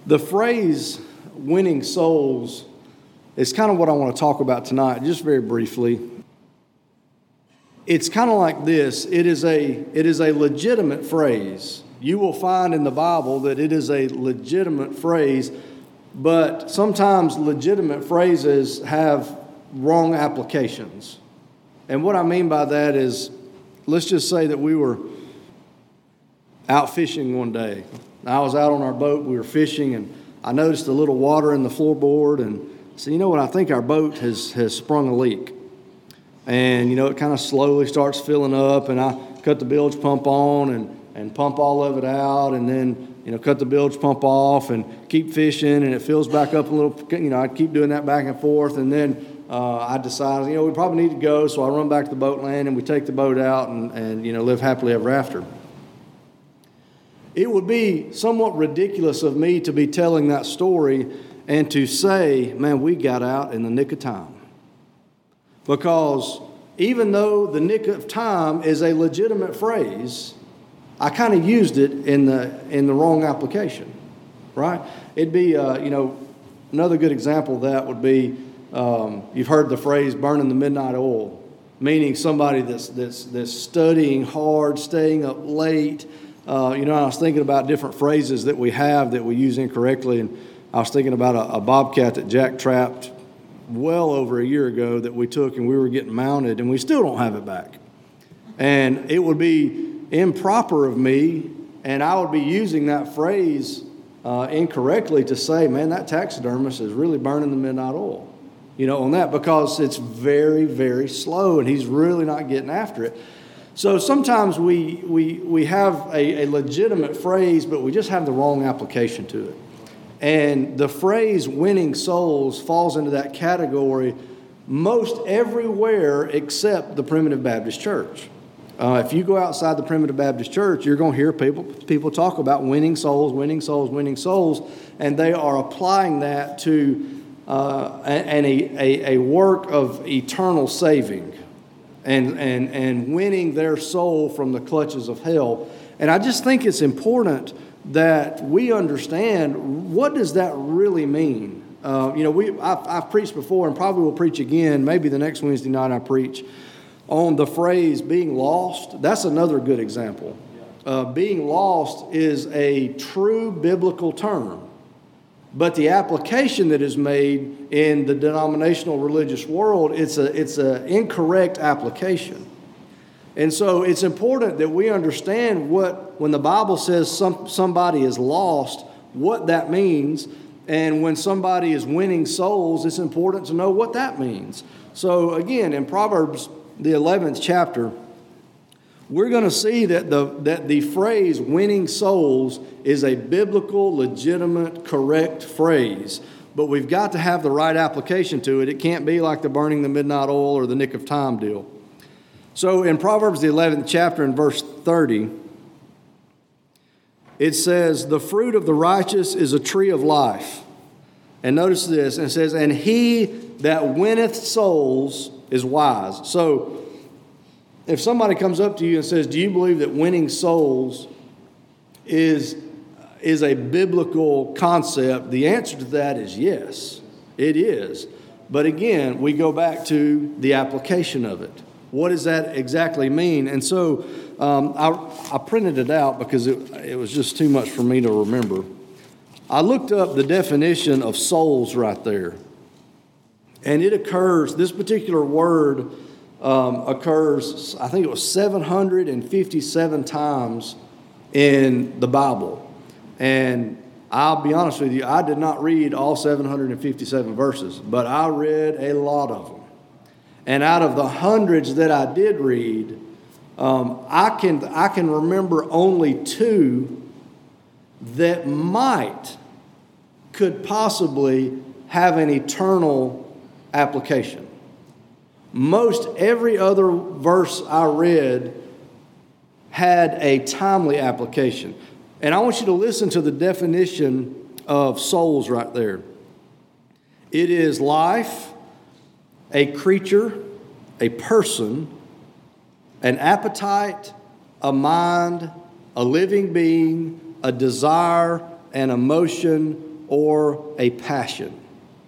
The phrase winning souls is kind of what I want to talk about tonight, just very briefly. It's kind of like this. It is a legitimate phrase. You will find in the Bible that it is a legitimate phrase, but sometimes legitimate phrases have wrong applications. And what I mean by that is, let's just say that we were out fishing one day. I was out on our boat, we were fishing, and I noticed a little water in the floorboard, and so you know what, I think our boat has sprung a leak. And it kind of slowly starts filling up, and I cut the bilge pump on and pump all of it out, and then cut the bilge pump off and keep fishing, and it fills back up a little. I keep doing that back and forth, and then I decided we probably need to go, so I run back to the boat land, and we take the boat out and live happily ever after. It would be somewhat ridiculous of me to be telling that story and to say, man, we got out in the nick of time. Because even though the nick of time is a legitimate phrase, I kind of used it in the wrong application, right? It'd be, another good example of that would be, you've heard the phrase burning the midnight oil, meaning somebody that's studying hard, staying up late. I was thinking about different phrases that we have that we use incorrectly, and I was thinking about a bobcat that Jack trapped well over a year ago that we took, and we were getting mounted, and we still don't have it back. And it would be improper of me, and I would be using that phrase incorrectly to say, man, that taxidermist is really burning the midnight oil, on that, because it's very, very slow, and he's really not getting after it. So sometimes we have a legitimate phrase, but we just have the wrong application to it. And the phrase winning souls falls into that category most everywhere except the Primitive Baptist Church. If you go outside the Primitive Baptist Church, you're going to hear people talk about winning souls, winning souls, winning souls, and they are applying that to a work of eternal saving and winning their soul from the clutches of hell. And I just think it's important that we understand, what does that really mean? I've preached before and probably will preach again, maybe the next Wednesday night I preach, on the phrase being lost. That's another good example. Being lost is a true biblical term, but the application that is made in the denominational religious world, it's an incorrect application. And so it's important that we understand when the Bible says somebody is lost, what that means. And when somebody is winning souls, it's important to know what that means. So again, in Proverbs, the 11th chapter, we're going to see that the phrase winning souls is a biblical, legitimate, correct phrase. But we've got to have the right application to it. It can't be like the burning the midnight oil or the nick of time deal. So in Proverbs, the 11th chapter, in verse 30, it says, the fruit of the righteous is a tree of life. And notice this, and it says, and he that winneth souls is wise. So if somebody comes up to you and says, do you believe that winning souls is a biblical concept? The answer to that is yes, it is. But again, we go back to the application of it. What does that exactly mean? And so I printed it out because it was just too much for me to remember. I looked up the definition of souls right there. And it occurs, this particular word occurs, I think it was 757 times in the Bible. And I'll be honest with you, I did not read all 757 verses, but I read a lot of them. And out of the hundreds that I did read, I can remember only two that could possibly have an eternal application. Most every other verse I read had a timely application. And I want you to listen to the definition of souls right there. It is life, a creature, a person, an appetite, a mind, a living being, a desire, an emotion, or a passion.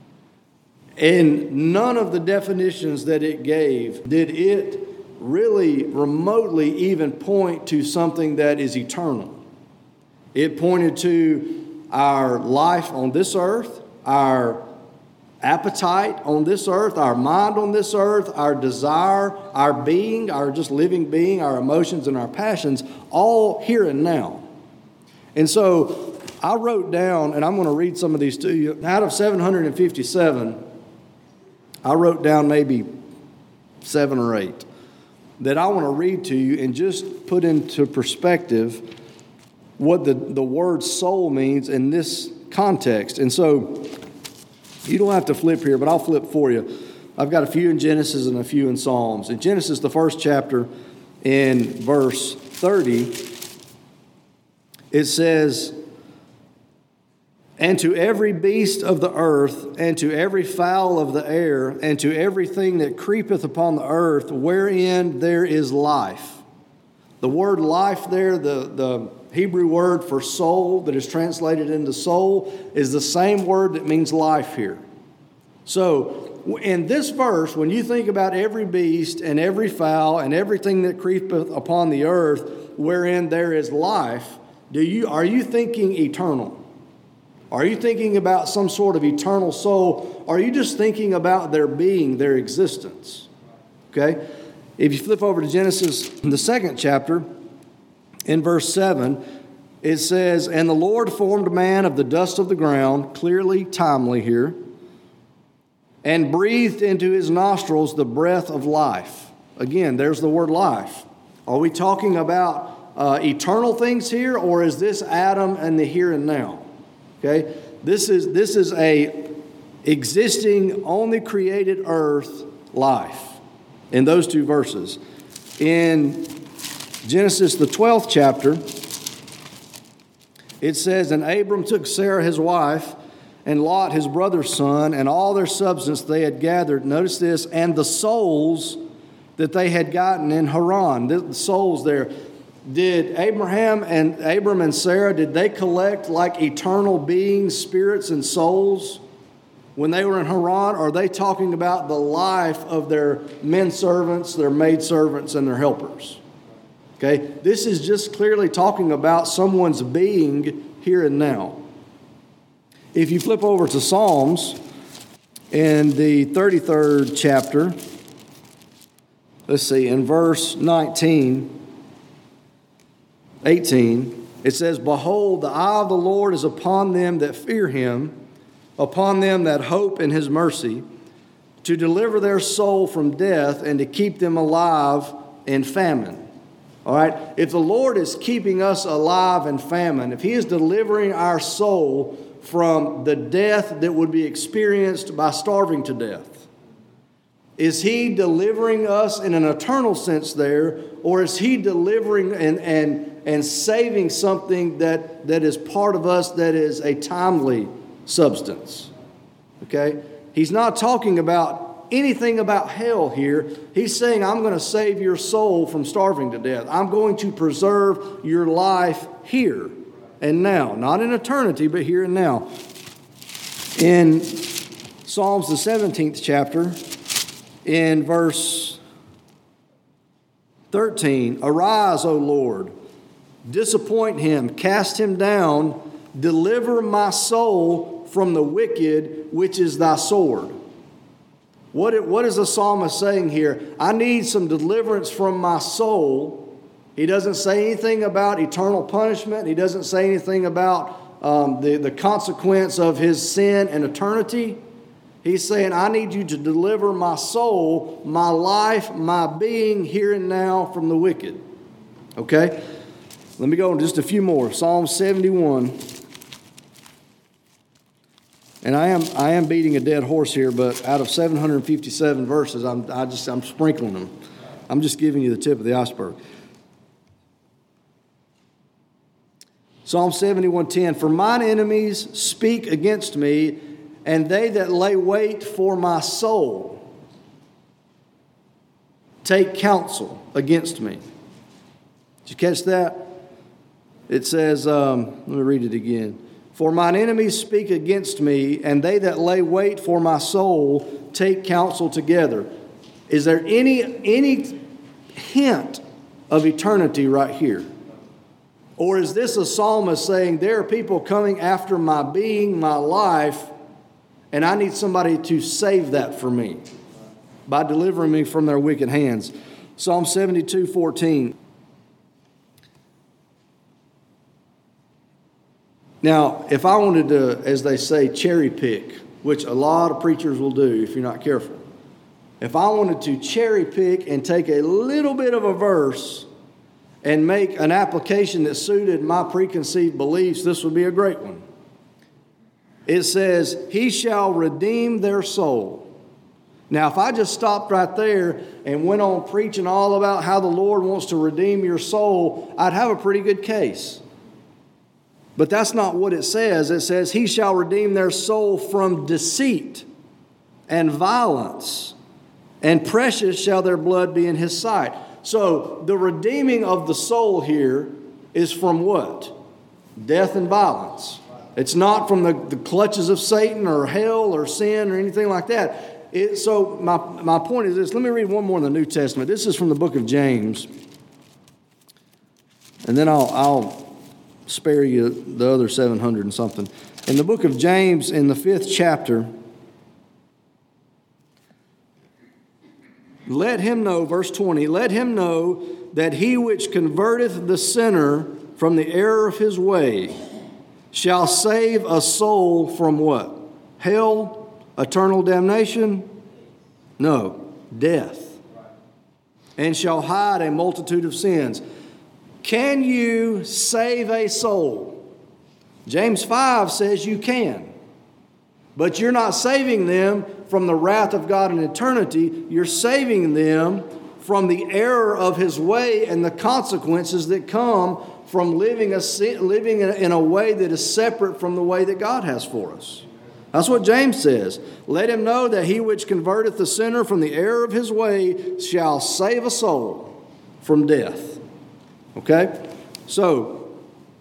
In none of the definitions that it gave did it really remotely even point to something that is eternal. It pointed to our life on this earth, our appetite on this earth, our mind on this earth, our desire, our being, our just living being, our emotions and our passions, all here and now. And so I wrote down, and I'm going to read some of these to you. Out of 757, I wrote down maybe 7 or 8 that I want to read to you and just put into perspective what the word soul means in this context. And so you don't have to flip here, but I'll flip for you. I've got a few in Genesis and a few in Psalms. In Genesis, the first chapter, in verse 30, it says, "And to every beast of the earth, and to every fowl of the air, and to everything that creepeth upon the earth, wherein there is life." The word life there, the Hebrew word for soul that is translated into soul, is the same word that means life here. So, in this verse, when you think about every beast and every fowl and everything that creepeth upon the earth, wherein there is life, are you thinking eternal? Are you thinking about some sort of eternal soul? Or are you just thinking about their being, their existence? Okay? If you flip over to Genesis, in the second chapter, in verse 7, it says, "And the Lord formed man of the dust of the ground," clearly timely here, "and breathed into his nostrils the breath of life." Again, there's the word life. Are we talking about eternal things here, or is this Adam and the here and now? Okay, this is a existing on the created earth life in those two verses. In Genesis, the 12th chapter, it says, "And Abram took Sarah his wife, and Lot his brother's son, and all their substance they had gathered." Notice this, "and the souls that they had gotten in Haran." The souls there. Did Abram and Sarah, did they collect like eternal beings, spirits, and souls when they were in Haran? Or are they talking about the life of their men servants, their maid servants, and their helpers? Okay, this is just clearly talking about someone's being here and now. If you flip over to Psalms in the 33rd chapter, let's see, in verse 18, it says, "Behold, the eye of the Lord is upon them that fear him, upon them that hope in his mercy, to deliver their soul from death and to keep them alive in famine." All right? If the Lord is keeping us alive in famine, if he is delivering our soul from the death that would be experienced by starving to death, is he delivering us in an eternal sense there, or is he delivering and saving something that is part of us that is a timely substance? Okay? He's not talking about anything about hell here. He's saying, I'm going to save your soul from starving to death. I'm going to preserve your life here and now. Not in eternity, but here and now. In Psalms, the 17th chapter, in verse 13, "Arise, O Lord, disappoint him, cast him down, deliver my soul from the wicked, which is thy sword." What is the psalmist saying here? I need some deliverance from my soul. He doesn't say anything about eternal punishment. He doesn't say anything about the consequence of his sin and eternity. He's saying, I need you to deliver my soul, my life, my being here and now from the wicked. Okay? Let me go on just a few more. Psalm 71. And I am beating a dead horse here, but out of 757 verses, I'm sprinkling them. I'm just giving you the tip of the iceberg. Psalm 71:10, "For mine enemies speak against me, and they that lay wait for my soul take counsel against me." Did you catch that? It says, let me read it again. For mine enemies speak against me, and they that lay wait for my soul take counsel together. Is there any hint of eternity right here? Or is this a psalmist saying, there are people coming after my being, my life, and I need somebody to save that for me by delivering me from their wicked hands? Psalm 72:14. Now, if I wanted to, as they say, cherry pick, which a lot of preachers will do if you're not careful, if I wanted to cherry pick and take a little bit of a verse and make an application that suited my preconceived beliefs, this would be a great one. It says, he shall redeem their soul. Now, if I just stopped right there and went on preaching all about how the Lord wants to redeem your soul, I'd have a pretty good case. But that's not what it says. It says, he shall redeem their soul from deceit and violence, and precious shall their blood be in his sight. So the redeeming of the soul here is from what? Death and violence. It's not from the clutches of Satan or hell or sin or anything like that. So my point is this. Let me read one more in the New Testament. This is from the book of James. And then I'll spare you the other 700 and something. In the book of James, in the 5th chapter, let him know, verse 20, let him know that he which converteth the sinner from the error of his way shall save a soul from what? Hell, eternal damnation? No, death. And shall hide a multitude of sins. Can you save a soul? James 5 says you can. But you're not saving them from the wrath of God in eternity. You're saving them from the error of his way and the consequences that come from living in a way that is separate from the way that God has for us. That's what James says. Let him know that he which converteth the sinner from the error of his way shall save a soul from death. Okay? So,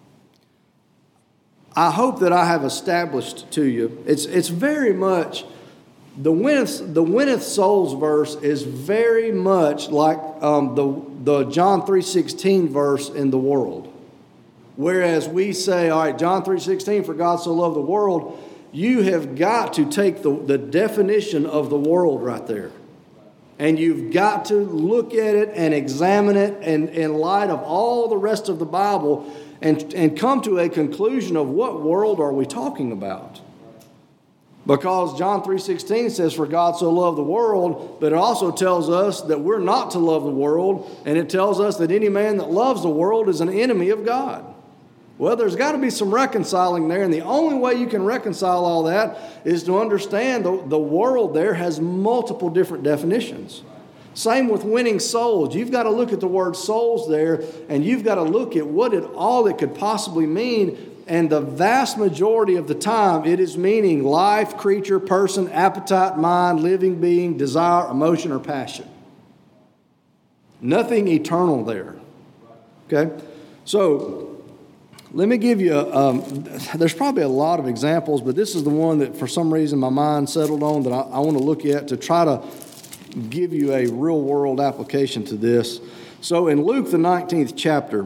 I hope that I have established to you, it's very much, the winneth souls verse is very much like the John 3:16 verse in the world. Whereas we say, all right, John 3:16, for God so loved the world, you have got to take the definition of the world right there. And you've got to look at it and examine it in light of all the rest of the Bible and come to a conclusion of what world are we talking about. Because John 3:16 says, for God so loved the world, but it also tells us that we're not to love the world, and it tells us that any man that loves the world is an enemy of God. Well, there's got to be some reconciling there, and the only way you can reconcile all that is to understand the world there has multiple different definitions. Same with winning souls. You've got to look at the word souls there, and you've got to look at all it could possibly mean, and the vast majority of the time it is meaning life, creature, person, appetite, mind, living being, desire, emotion, or passion. Nothing eternal there. Okay? So, let me give you, there's probably a lot of examples, but this is the one that for some reason my mind settled on that I want to look at to try to give you a real world application to this. So in Luke the 19th chapter,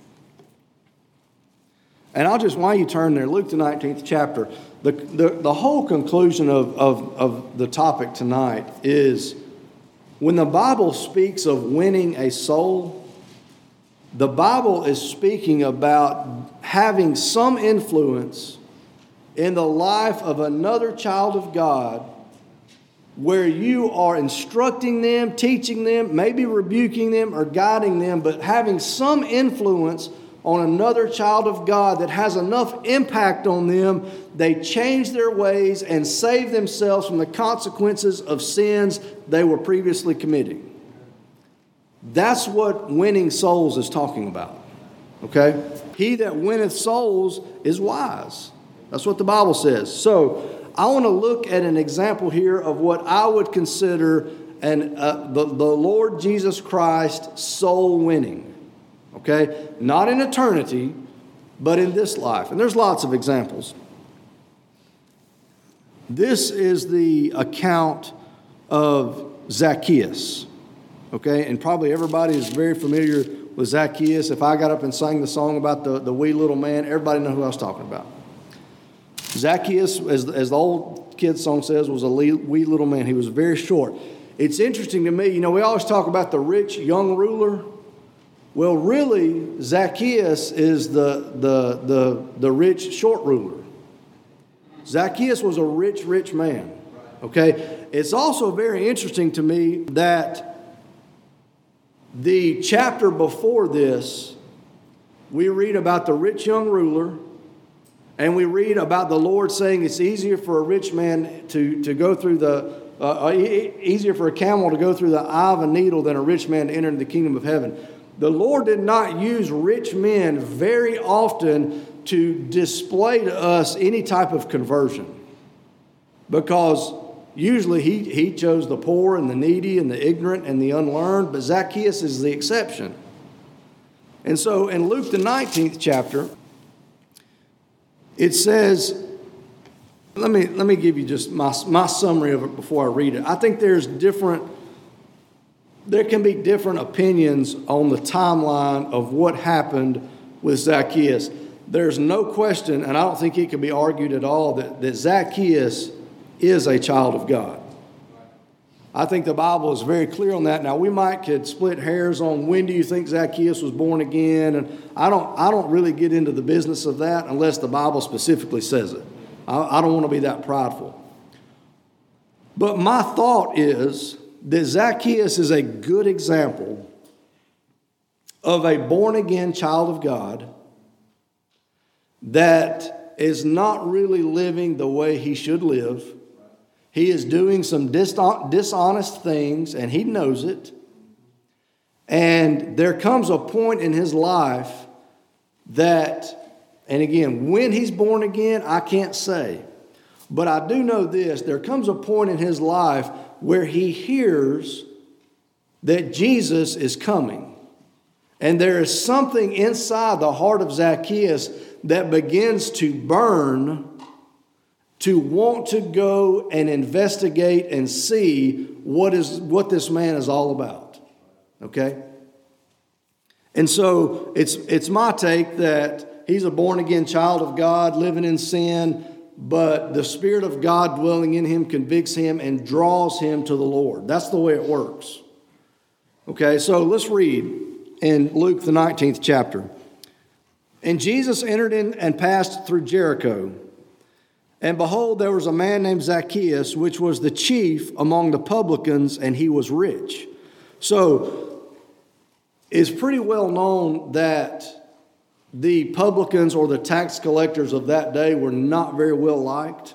and while you turn there, Luke the 19th chapter, the whole conclusion of the topic tonight is when the Bible speaks of winning a soul, the Bible is speaking about having some influence in the life of another child of God where you are instructing them, teaching them, maybe rebuking them or guiding them, but having some influence on another child of God that has enough impact on them, they change their ways and save themselves from the consequences of sins they were previously committing. That's what winning souls is talking about. Okay? He that winneth souls is wise. That's what the Bible says. So, I want to look at an example here of what I would consider the Lord Jesus Christ soul winning. Okay? Not in eternity, but in this life. And there's lots of examples. This is the account of Zacchaeus. Okay, and probably everybody is very familiar with Zacchaeus. If I got up and sang the song about the wee little man, everybody know who I was talking about. Zacchaeus, as the old kid's song says, was a wee little man. He was very short. It's interesting to me, we always talk about the rich young ruler. Well, really, Zacchaeus is the rich short ruler. Zacchaeus was a rich man. Okay? It's also very interesting to me that the chapter before this, we read about the rich young ruler, and we read about the Lord saying it's easier for a rich man to go through easier for a camel to go through the eye of a needle than a rich man to enter into the kingdom of heaven. The Lord did not use rich men very often to display to us any type of conversion, because usually he chose the poor and the needy and the ignorant and the unlearned, but Zacchaeus is the exception. And so in Luke the 19th chapter, it says, let me give you just my summary of it before I read it. I think there can be different opinions on the timeline of what happened with Zacchaeus. There's no question, and I don't think it can be argued at all, that Zacchaeus is a child of God. I think the Bible is very clear on that. Now, we could split hairs on when do you think Zacchaeus was born again, and I don't really get into the business of that unless the Bible specifically says it. I don't want to be that prideful. But my thought is that Zacchaeus is a good example of a born-again child of God that is not really living the way he should live. He is doing some dishonest things, and he knows it. And there comes a point in his life that, and again, when he's born again, I can't say. But I do know this, there comes a point in his life where he hears that Jesus is coming. And there is something inside the heart of Zacchaeus that begins to burn to want to go and investigate and see what this man is all about. Okay? And so it's my take that he's a born-again child of God living in sin, but the Spirit of God dwelling in him convicts him and draws him to the Lord. That's the way it works. Okay, so let's read in Luke the 19th chapter. And Jesus entered in and passed through Jericho. And behold, there was a man named Zacchaeus, which was the chief among the publicans, and he was rich. So it's pretty well known that the publicans or the tax collectors of that day were not very well liked.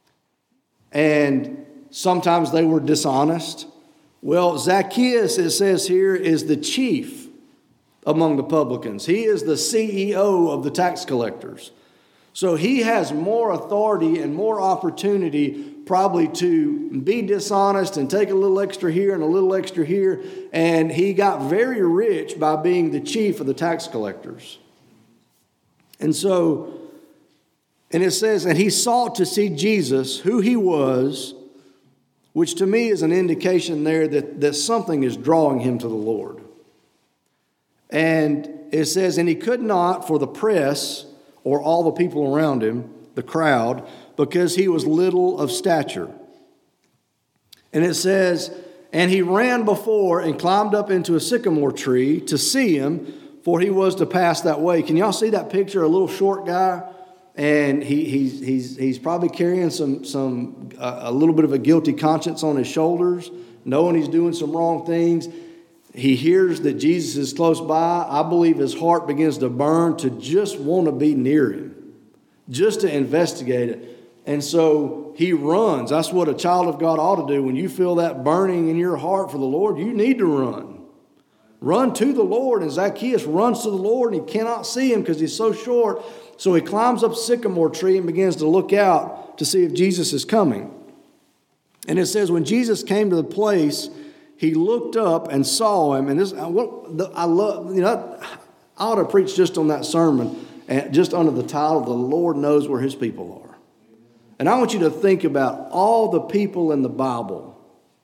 And sometimes they were dishonest. Well, Zacchaeus, it says here, is the chief among the publicans. He is the CEO of the tax collectors. So he has more authority and more opportunity probably to be dishonest and take a little extra here and a little extra here. And he got very rich by being the chief of the tax collectors. And so, and it says, and he sought to see Jesus, who he was, which to me is an indication there that something is drawing him to the Lord. And it says, and he could not for the press or all the people around him, the crowd, because he was little of stature. And it says, and he ran before and climbed up into a sycamore tree to see him, for he was to pass that way. Can y'all see that picture? A little short guy, and he's probably carrying a little bit of a guilty conscience on his shoulders, knowing he's doing some wrong things. He hears that Jesus is close by. I believe his heart begins to burn to just want to be near him, just to investigate it. And so he runs. That's what a child of God ought to do. When you feel that burning in your heart for the Lord, you need to run. Run to the Lord. And Zacchaeus runs to the Lord, and he cannot see him because he's so short. So he climbs up a sycamore tree and begins to look out to see if Jesus is coming. And it says, when Jesus came to the place, he looked up and saw him. And this, I love, I ought to preach just on that sermon. and just under the title, The Lord Knows Where His People Are. And I want you to think about all the people in the Bible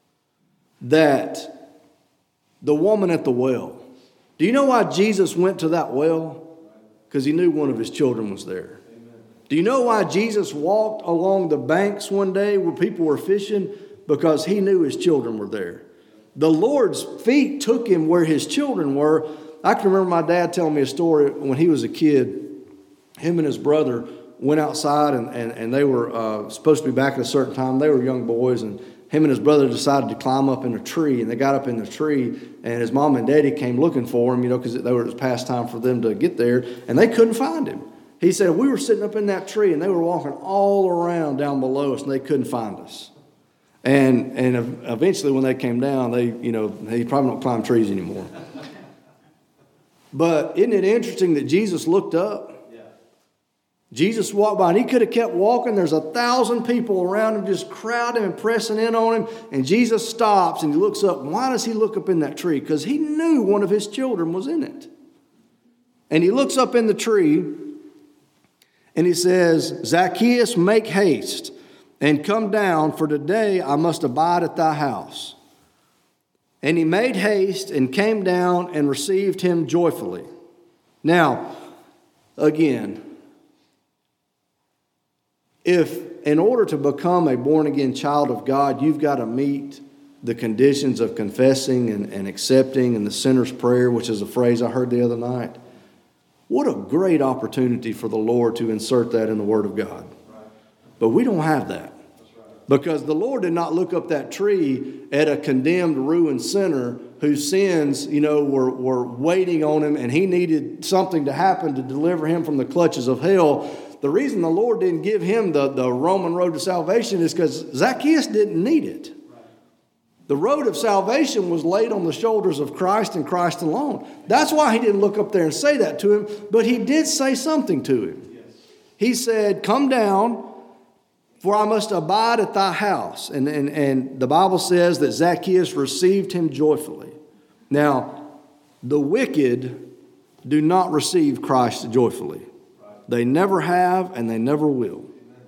that the woman at the well. Do you know why Jesus went to that well? Because he knew one of his children was there. Do you know why Jesus walked along the banks one day where people were fishing? Because he knew his children were there. The Lord's feet took him where his children were. I can remember my dad telling me a story when he was a kid. Him and his brother went outside and they were supposed to be back at a certain time. They were young boys, and him and his brother decided to climb up in a tree. And they got up in the tree, and his mom and daddy came looking for him, because it was past time for them to get there, and they couldn't find him. He said, we were sitting up in that tree, and they were walking all around down below us, and they couldn't find us. And eventually when they came down, they probably don't climb trees anymore. But isn't it interesting that Jesus looked up? Yeah. Jesus walked by, and he could have kept walking. There's 1,000 people around him just crowding and pressing in on him. And Jesus stops, and he looks up. Why does he look up in that tree? Because he knew one of his children was in it. And he looks up in the tree, and he says, Zacchaeus, make haste and come down, for today I must abide at thy house. And he made haste and came down and received him joyfully. Now, again, if in order to become a born-again child of God, you've got to meet the conditions of confessing and accepting and the sinner's prayer, which is a phrase I heard the other night, what a great opportunity for the Lord to insert that in the Word of God. But we don't have that. Because the Lord did not look up that tree at a condemned, ruined sinner whose sins, were waiting on him, and he needed something to happen to deliver him from the clutches of hell. The reason the Lord didn't give him the Roman road to salvation is because Zacchaeus didn't need it. The road of salvation was laid on the shoulders of Christ and Christ alone. That's why he didn't look up there and say that to him, but he did say something to him. Yes. He said, come down, for I must abide at thy house. And the Bible says that Zacchaeus received him joyfully. Now, the wicked do not receive Christ joyfully. They never have, and they never will.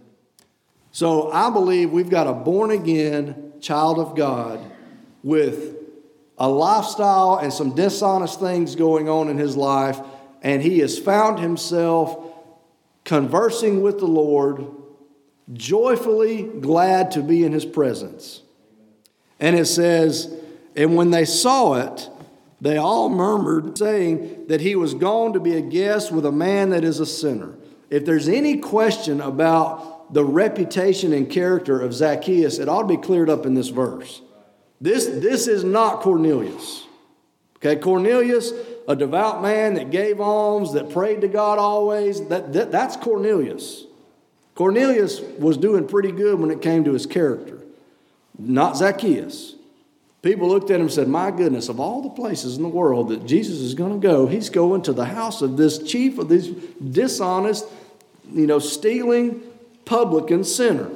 So I believe we've got a born-again child of God with a lifestyle and some dishonest things going on in his life, and he has found himself conversing with the Lord, joyfully glad to be in his presence. And it says, and when they saw it, they all murmured, saying that he was gone to be a guest with a man that is a sinner. If there's any question about the reputation and character of Zacchaeus, it ought to be cleared up in this verse. This is not Cornelius. Okay, Cornelius, a devout man that gave alms, that prayed to God always, that's Cornelius. Cornelius was doing pretty good when it came to his character, not Zacchaeus. People looked at him and said, my goodness, of all the places in the world that Jesus is going to go, he's going to the house of this chief of this dishonest, stealing publican sinner.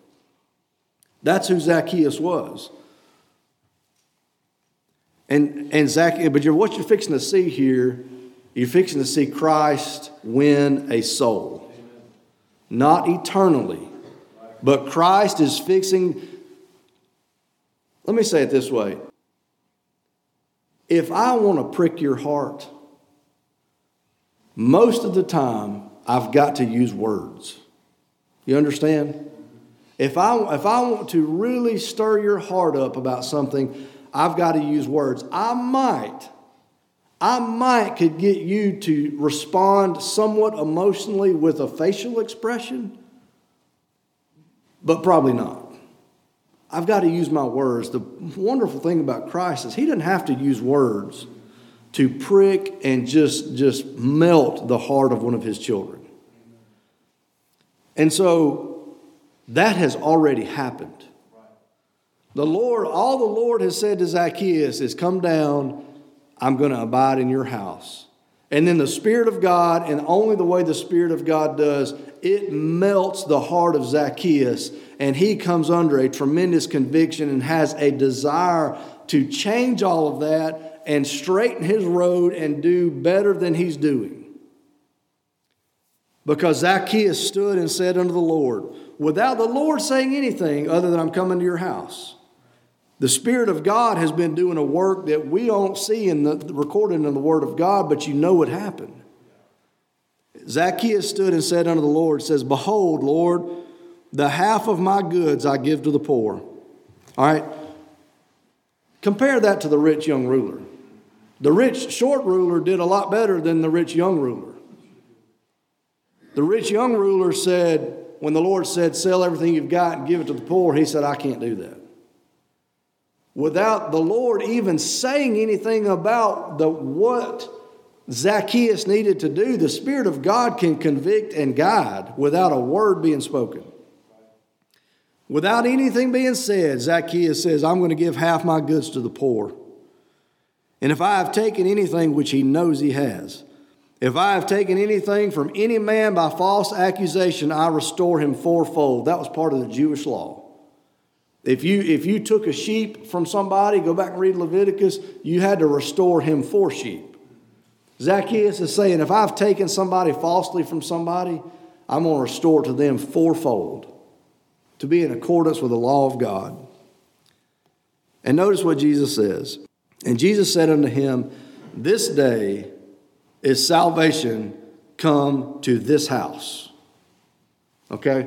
That's who Zacchaeus was. And Zacchaeus, but what you're fixing to see here, you're fixing to see Christ win a soul. Not eternally, but Christ is fixing. Let me say it this way. If I want to prick your heart, most of the time I've got to use words. You understand? If I want to really stir your heart up about something, I've got to use words. I might could get you to respond somewhat emotionally with a facial expression, but probably not. I've got to use my words. The wonderful thing about Christ is he doesn't have to use words to prick and just melt the heart of one of his children. And so that has already happened. All the Lord has said to Zacchaeus is, come down, I'm going to abide in your house. And then the Spirit of God, and only the way the Spirit of God does, it melts the heart of Zacchaeus, and he comes under a tremendous conviction and has a desire to change all of that and straighten his road and do better than he's doing. because Zacchaeus stood and said unto the Lord, without the Lord saying anything other than I'm coming to your house. The Spirit of God has been doing a work that we don't see recorded in the Word of God, but you know it happened. Zacchaeus stood and said unto the Lord, says, behold, Lord, the half of my goods I give to the poor. All right. Compare that to the rich young ruler. The rich short ruler did a lot better than the rich young ruler. The rich young ruler said, when the Lord said, sell everything you've got and give it to the poor, he said, I can't do that. Without the Lord even saying anything about what Zacchaeus needed to do, the Spirit of God can convict and guide without a word being spoken. Without anything being said, Zacchaeus says, I'm going to give half my goods to the poor. And if I have taken anything, which he knows he has, if I have taken anything from any man by false accusation, I restore him fourfold. That was part of the Jewish law. If you took a sheep from somebody, go back and read Leviticus, you had to restore him 4 sheep. Zacchaeus is saying, if I've taken somebody falsely from somebody, I'm going to restore to them fourfold, to be in accordance with the law of God. And notice what Jesus says. And Jesus said unto him, this day is salvation come to this house. Okay?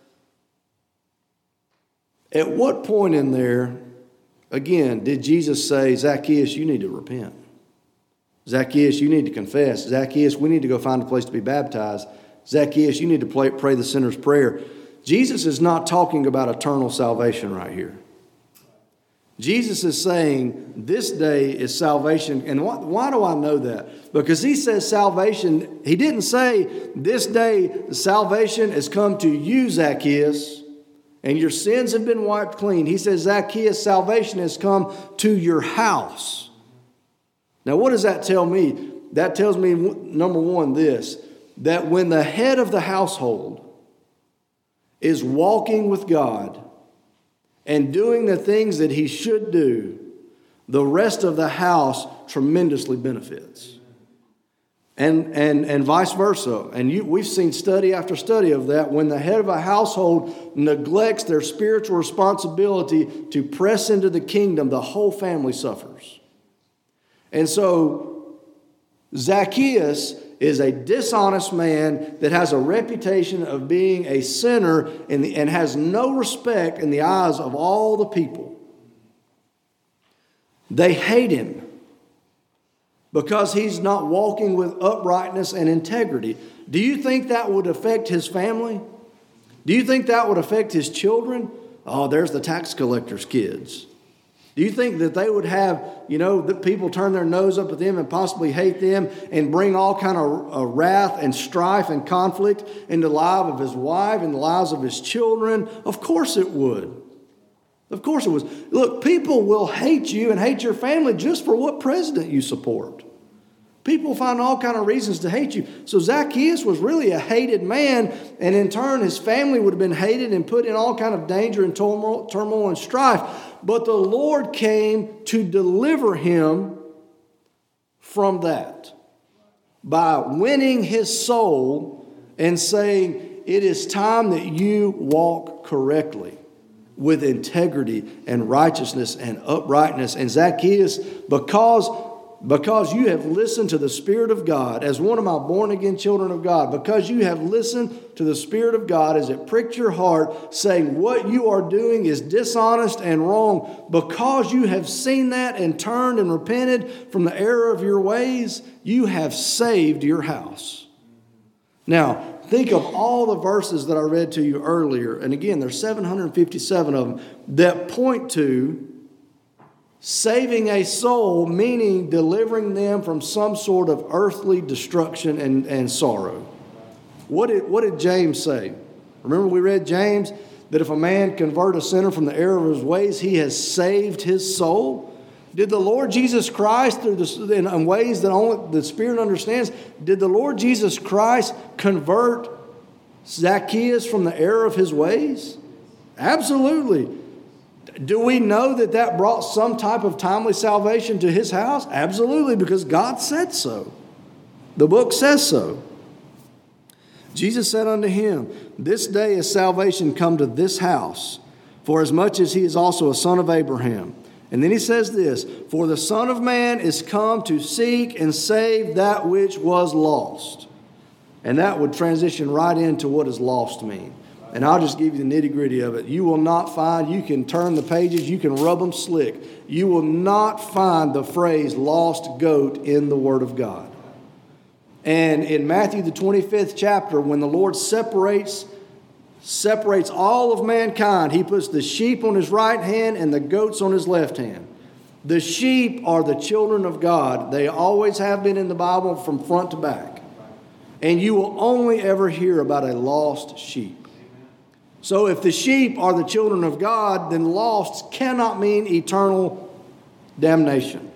At what point in there, again, did Jesus say, Zacchaeus, you need to repent? Zacchaeus, you need to confess. Zacchaeus, we need to go find a place to be baptized. Zacchaeus, you need to pray the sinner's prayer. Jesus is not talking about eternal salvation right here. Jesus is saying this day is salvation. And why do I know that? Because he says salvation. He didn't say this day salvation has come to you, Zacchaeus, and your sins have been wiped clean. He says, Zacchaeus, salvation has come to your house. Now, what does that tell me? That tells me, number one, this, that when the head of the household is walking with God and doing the things that he should do, the rest of the house tremendously benefits. And vice versa. And we've seen study after study of that. When the head of a household neglects their spiritual responsibility to press into the kingdom, the whole family suffers. And so Zacchaeus is a dishonest man that has a reputation of being a sinner and has no respect in the eyes of all the people. They hate him because he's not walking with uprightness and integrity. Do you think that would affect his family? Do you think that would affect his children? Oh, there's the tax collector's kids. Do you think that they would have, that people turn their nose up at them and possibly hate them and bring all kind of wrath and strife and conflict into the life of his wife and the lives of his children? Of course it would. Of course it was. Look, people will hate you and hate your family just for what president you support. People find all kind of reasons to hate you. So Zacchaeus was really a hated man, and in turn his family would have been hated and put in all kind of danger and turmoil and strife. But the Lord came to deliver him from that by winning his soul and saying, it is time that you walk correctly with integrity and righteousness and uprightness. And Zacchaeus, because you have listened to the Spirit of God, as one of my born-again children of God, because you have listened to the Spirit of God as it pricked your heart, saying what you are doing is dishonest and wrong, because you have seen that and turned and repented from the error of your ways, you have saved your house. Now, think of all the verses that I read to you earlier, and again, there's 757 of them, that point to saving a soul, meaning delivering them from some sort of earthly destruction and sorrow. What did James say? Remember we read James, that if a man convert a sinner from the error of his ways, he has saved his soul. Did the Lord Jesus Christ, in ways that only the Spirit understands, did the Lord Jesus Christ convert Zacchaeus from the error of his ways? Absolutely. Do we know that brought some type of timely salvation to his house? Absolutely, because God said so. The book says so. Jesus said unto him, This day is salvation come to this house, for as much as he is also a son of Abraham. And then he says this, For the Son of Man is come to seek and save that which was lost. And that would transition right into what does lost mean. And I'll just give you the nitty-gritty of it. You will not find, you can turn the pages, you can rub them slick. You will not find the phrase lost goat in the Word of God. And in Matthew the 25th chapter, when the Lord separates all of mankind, he puts the sheep on his right hand and the goats on his left hand. The sheep are the children of God. They always have been in the Bible from front to back. And you will only ever hear about a lost sheep. So if the sheep are the children of God, then lost cannot mean eternal damnation.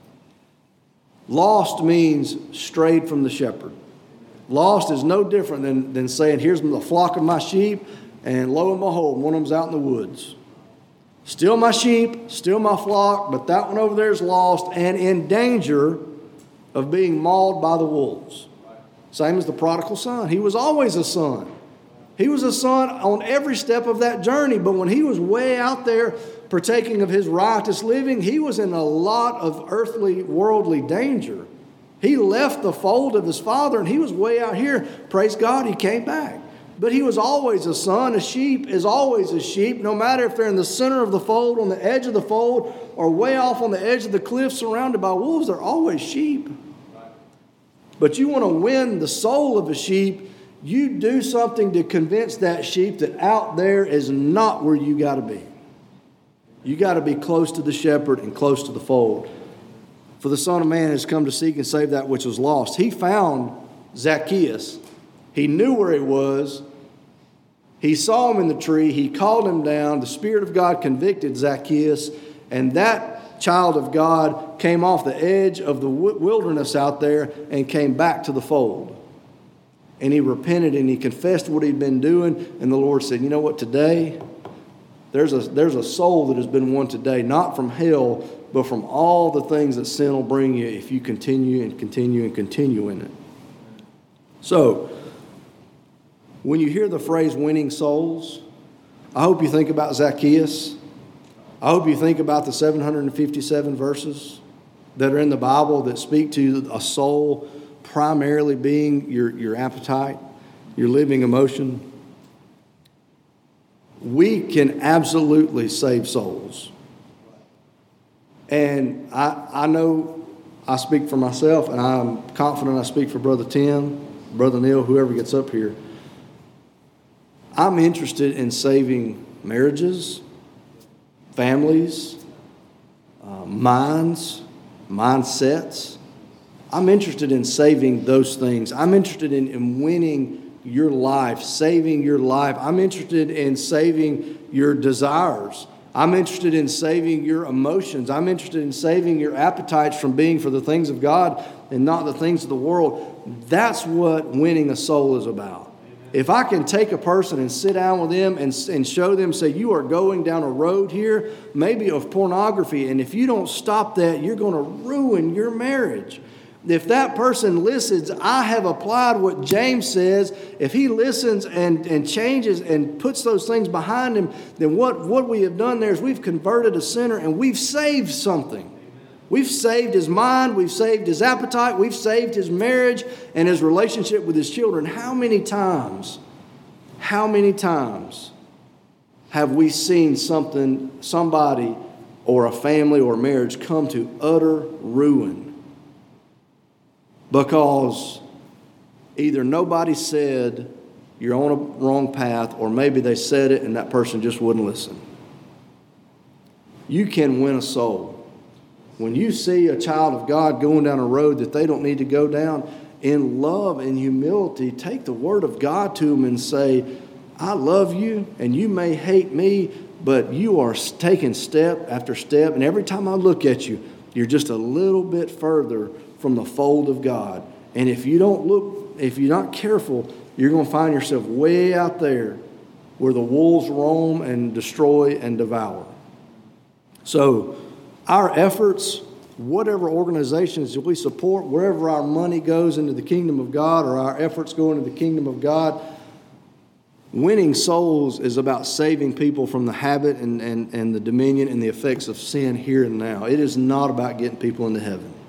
Lost means strayed from the shepherd. Lost is no different than saying, here's the flock of my sheep, and lo and behold, one of them's out in the woods. Still my sheep, still my flock, but that one over there is lost and in danger of being mauled by the wolves. Same as the prodigal son. He was always a son. He was a son on every step of that journey, but when he was way out there partaking of his riotous living, he was in a lot of earthly, worldly danger. He left the fold of his father and he was way out here. Praise God, he came back. But he was always a son. A sheep is always a sheep, no matter if they're in the center of the fold, on the edge of the fold, or way off on the edge of the cliff surrounded by wolves. They're always sheep. But you want to win the soul of a sheep, you do something to convince that sheep that out there is not where you got to be. You got to be close to the shepherd and close to the fold. For the Son of Man has come to seek and save that which was lost. He found Zacchaeus. He knew where he was. He saw him in the tree. He called him down. The Spirit of God convicted Zacchaeus. And that child of God came off the edge of the wilderness out there and came back to the fold. And he repented and he confessed what he'd been doing. And the Lord said, you know what, today, there's a soul that has been won today, not from hell, but from all the things that sin will bring you if you continue and continue and continue in it. So, when you hear the phrase winning souls, I hope you think about Zacchaeus. I hope you think about the 757 verses that are in the Bible that speak to a soul primarily being your appetite, your living emotion. We can absolutely save souls. And I know I speak for myself, and I'm confident I speak for Brother Tim, Brother Neil, whoever gets up here. I'm interested in saving marriages, families, minds, mindsets. I'm interested in saving those things. I'm interested in winning your life, saving your life. I'm interested in saving your desires. I'm interested in saving your emotions. I'm interested in saving your appetites from being for the things of God and not the things of the world. That's what winning a soul is about. If I can take a person and sit down with them and show them, say, you are going down a road here, maybe of pornography, and if you don't stop that, you're going to ruin your marriage. If that person listens, I have applied what James says. If he listens and changes and puts those things behind him, then what we have done there is we've converted a sinner and we've saved something. We've saved his mind, we've saved his appetite, we've saved his marriage and his relationship with his children. How many times have we seen somebody or a family or marriage come to utter ruin? Because either nobody said you're on a wrong path, or maybe they said it and that person just wouldn't listen. You can win a soul. When you see a child of God going down a road that they don't need to go down, in love and humility, take the word of God to them and say, I love you and you may hate me, but you are taking step after step. And every time I look at you, you're just a little bit further from the fold of God. And if you don't look, if you're not careful, you're going to find yourself way out there where the wolves roam and destroy and devour. So our efforts whatever organizations we support, wherever our money goes into the kingdom of God or our efforts go into the kingdom of God, winning souls is about saving people from the habit and the dominion and the effects of sin here and now. It is not about getting people into heaven.